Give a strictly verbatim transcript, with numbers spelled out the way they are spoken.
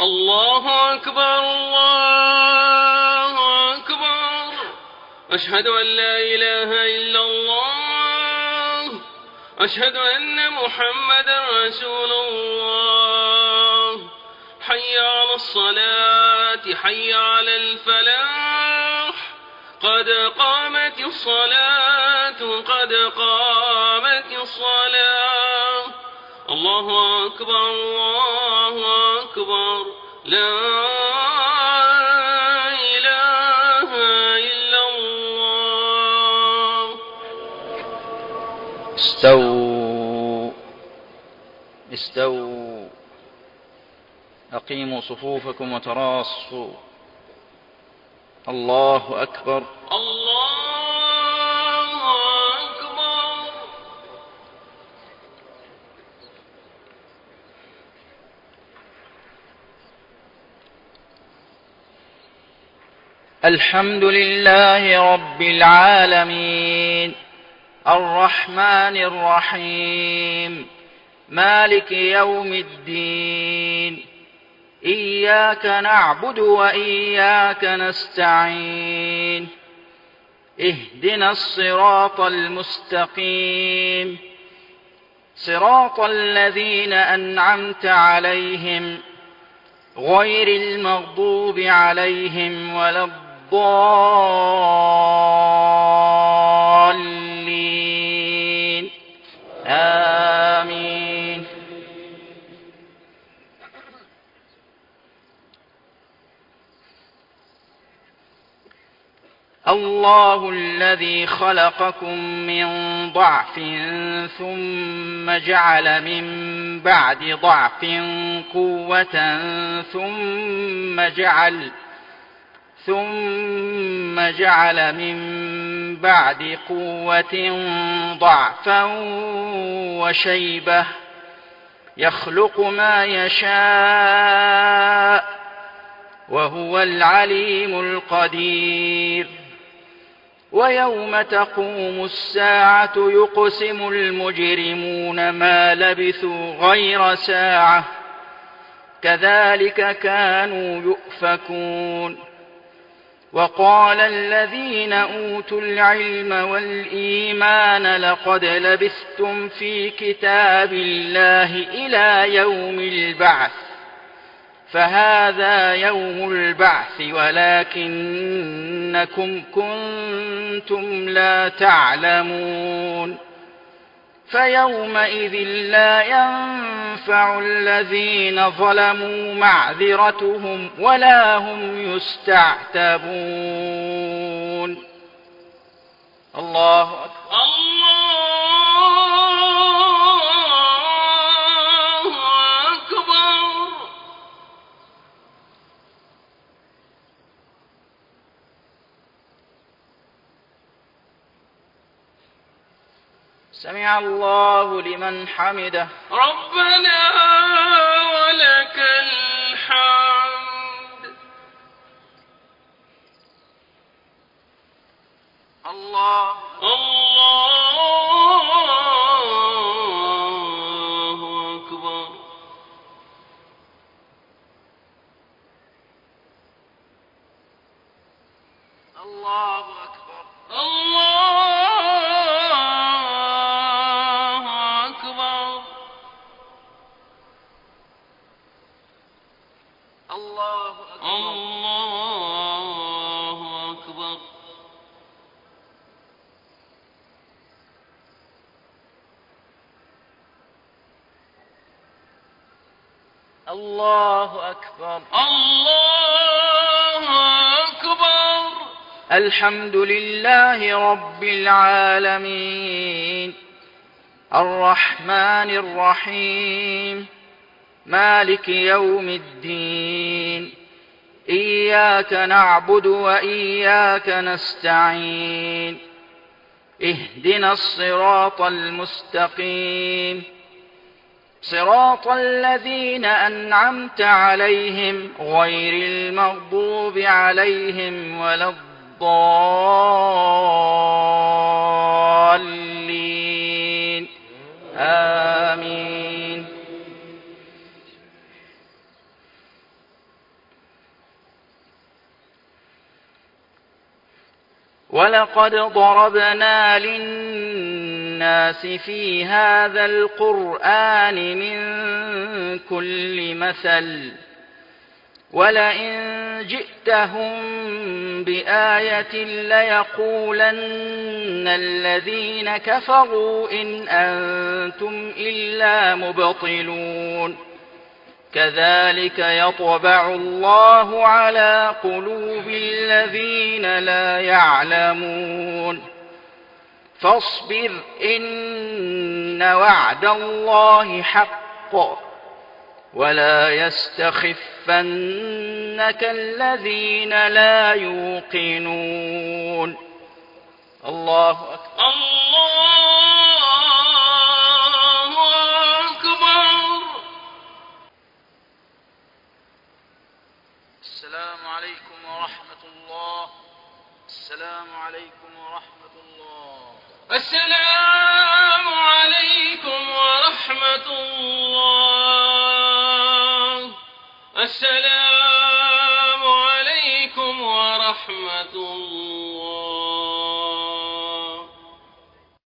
الله أكبر الله أكبر. أشهد أن لا إله إلا الله. أشهد أن محمدا رسول الله. حي على الصلاة حي على الفلاح. قد قامت الصلاة قد قامت الصلاة. الله أكبر الله أكبر. لا إله إلا الله. استووا استووا أقيموا صفوفكم وتراصوا. الله أكبر الله أكبر. الحمد لله رب العالمين الرحمن الرحيم مالك يوم الدين. إياك نعبد وإياك نستعين. اهدنا الصراط المستقيم صراط الذين أنعمت عليهم غير المغضوب عليهم ولا الضالين. آمين. الله الذي خلقكم من ضعف ثم جعل من بعد ضعف قوة ثم جعل ثم جعل من بعد قوة ضعفا وشيبة يخلق ما يشاء وهو العليم القدير. ويوم تقوم الساعة يقسم المجرمون ما لبثوا غير ساعة كذلك كانوا يؤفكون. وقال الذين أوتوا العلم والإيمان لقد لبثتم في كتاب الله إلى يوم البعث فهذا يوم البعث ولكنكم كنتم لا تعلمون. فيومئذ لا ينفع الذين ظلموا معذرتهم ولا هم يستعتبون. الله أكبر. الله أكبر. سمع الله لمن حمده. ربنا ولك الحمد. الله الله أكبر. الله أكبر. الله أكبر. الله أكبر. الله أكبر. الله أكبر. الله أكبر. الحمد لله رب العالمين الرحمن الرحيم مالك يوم الدين. إياك نعبد وإياك نستعين. اهدنا الصراط المستقيم صراط الذين أنعمت عليهم غير المغضوب عليهم ولا الضالين. آمين. ولقد ضربنا للناس في هذا القرآن من كل مثل ولئن جئتهم بآية ليقولن الذين كفروا إن أنتم إلا مبطلون كذلك يطبع الله على قلوب الذين لا يعلمون فاصبر إن وعد الله حق ولا يستخفنك الذين لا يوقنون. الله أكبر. الله أكبر. السلام عليكم ورحمة الله. السلام عليكم ورحمة الله. السلام عليكم ورحمة الله. السلام عليكم ورحمة الله.